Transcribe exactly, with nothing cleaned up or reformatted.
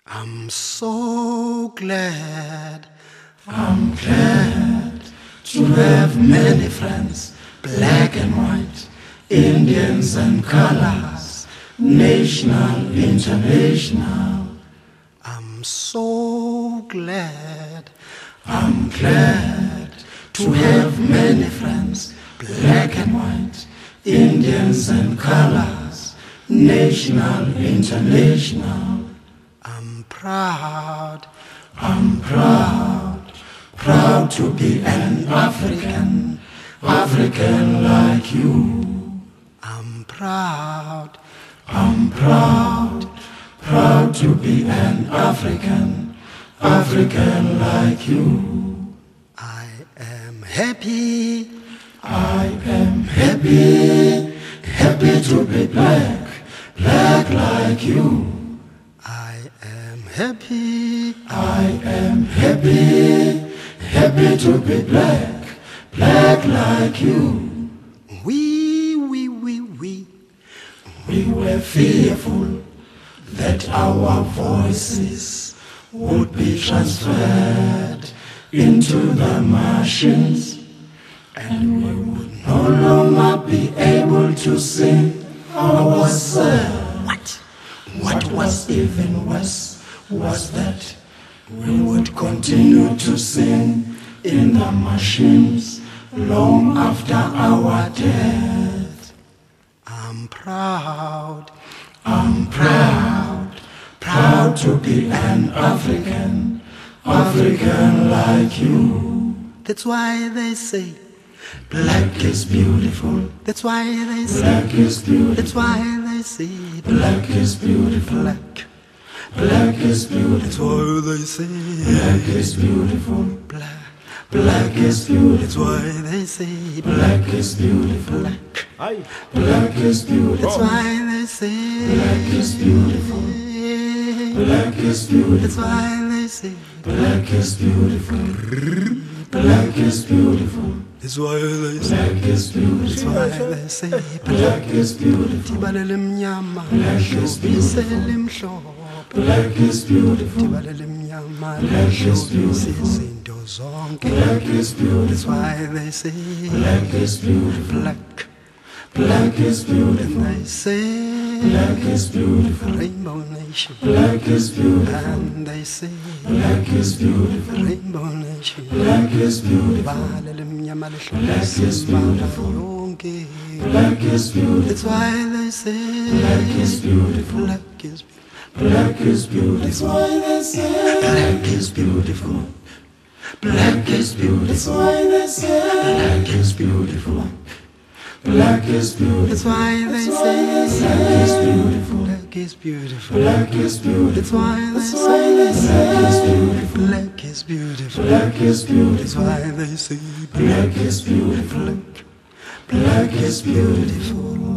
I'm so glad, I'm glad to have many friends, black and white, Indians and colors, national, international. I'm so glad, I'm glad to have many friends, black and white, Indians and colors, national, international. I'm proud, I'm proud, proud to be an African, African like you. I'm proud, I'm proud, proud to be an African, African like you. I am happy, I am happy, happy to be black, black like you. I am happy, I am happy, happy to be black, black like you. We, we, we, we, we were fearful that our voices would be transferred into the machines, and we would no longer be able to sing ourselves. What? What was even worse was that we would continue to sing in the machines long after our death. I'm proud, I'm proud, proud to be an African, African like you. That's why they say black is beautiful. That's why they say black is beautiful. That's why they say black is beautiful. Black, black is beautiful. That's why they say black is beautiful. Black, black is beautiful. That's why they say black is beautiful. Black, black is beautiful. That's why they say black is beautiful. Black is beautiful. That's why they say black is beautiful. Black is beautiful. That's why they say black is beautiful. That's why they say black is beautiful. Tibalele mnyama, black is beautiful. Black is beautiful. Tibalele mnyama, black is beautiful. Izinto zonke. Black is beautiful. That's why they say black is beautiful. Black, black is beautiful. And they say black is beautiful. Rainbow nation. Black is beautiful. And they say black is beautiful. Rainbow nation. Black is beautiful. Black is beautiful. Black is beautiful. That's why they say black is beautiful. Black is beautiful. Black is beautiful. That's why they say black is beautiful. Black is beautiful. That's why they say black is beautiful. Black is beautiful. That's why they say black is beautiful. Black is beautiful. Black is beautiful. That's why they say black is beautiful. Black is beautiful. That's why they say black is beautiful. Black is beautiful.